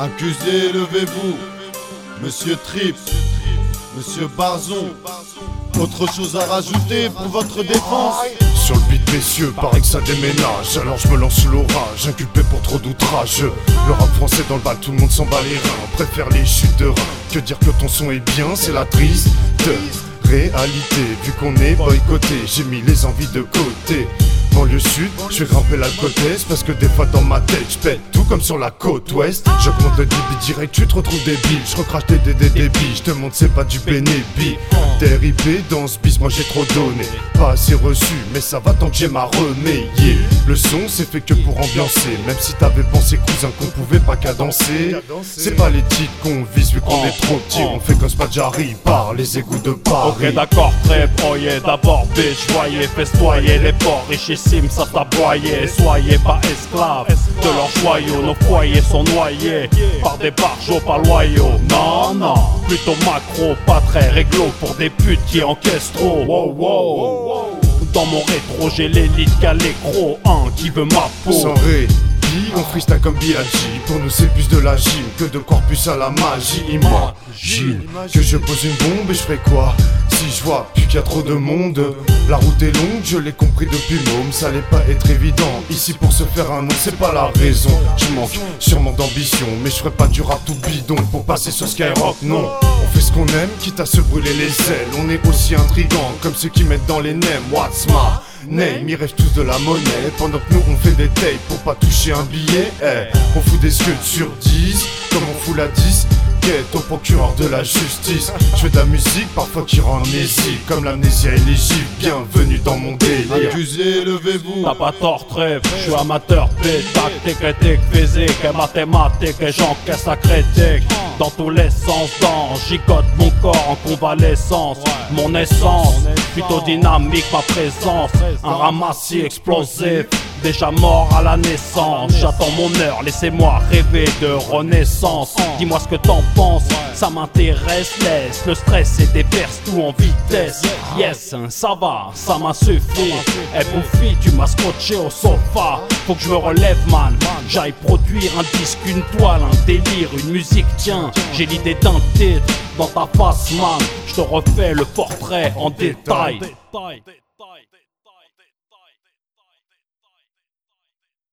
Accusé, levez-vous. Monsieur Trip, Monsieur Barzon, autre chose à rajouter pour votre défense? Sur le beat messieurs, paraît que ça déménage. Alors je me lance sous l'orage, inculpé pour trop d'outrage. Le rap français dans le bal, tout le monde s'en bat les reins. Préfère les chutes de reins, que dire que ton son est bien, c'est la triste réalité. Vu qu'on est boycotté, j'ai mis les envies de côté. Banlieue sud, je vais grimper l'alcool test. Parce que des fois dans ma tête, je pète tout comme sur la côte ouest. J'augmente le débit direct, tu te retrouves débile. Je recrache des débits, je te montre c'est pas du bénébi. TRIP dans ce bis, moi j'ai trop donné. Pas assez reçu, mais ça va tant que j'ai ma remée. Le son c'est fait que pour ambiancer. Même si t'avais pensé cousin qu'on pouvait pas cadencer. C'est pas les titres qu'on vise vu qu'on est trop petits. On fait comme Spadjari par les égouts de Paris. Ok d'accord, très broyé, d'abord bitch, voyez, festoyer les porcs richissimes, ça t'aboyer. Soyez pas esclaves de leurs joyaux, nos foyers sont noyés par des barjots pas loyaux. Non, non, plutôt macro, pas très réglo pour des putes qui encaissent trop. Wow, wow. Dans mon rétro, j'ai l'élite qu'a l'écro, qui veut ma peau. Sans répit, on freestyle comme B.I.G. Pour nous c'est plus de la gym que de corpus à la magie. Imagine que je pose une bombe et je ferai quoi si je vois plus qu'il y a trop de monde? La route est longue, je l'ai compris depuis môme. Ça allait pas être évident, ici pour se faire un nom c'est pas la raison. Je manque sûrement d'ambition, mais je ferai pas du rap tout bidon pour passer sur Skyrock, non. On fait ce qu'on aime, quitte à se brûler les ailes. On est aussi intrigants comme ceux qui mettent dans les nems. What's my name? Ils rêvent tous de la monnaie, pendant que nous on fait des tapes pour pas toucher un billet. On fout des scuds sur 10, comme on fout la 10 au procureur de la justice. Je fais de la musique parfois qui rend amnésique, comme l'amnésie éligible. Bienvenue dans mon délire. Accusé, levez-vous. T'as pas tort, trêve, je suis amateur, tactique, critique, physique et mathématiques, et j'encaisse la critique dans tous les sens. Gigote mon corps en convalescence. Mon essence, plutôt dynamique, ma présence. Un ramassis explosif, déjà mort à la naissance. J'attends mon heure, laissez-moi rêver de renaissance. Dis-moi ce que t'en penses, ça m'intéresse. Laisse le stress et déverse tout en vitesse. Yes, ça va, ça m'a suffi. Eh bouffi, tu m'as scotché au sofa. Faut que je me relève man, j'aille produire un disque, une toile, un délire, une musique. Tiens, j'ai l'idée d'un titre dans ta face man. Je te refais le portrait en détail.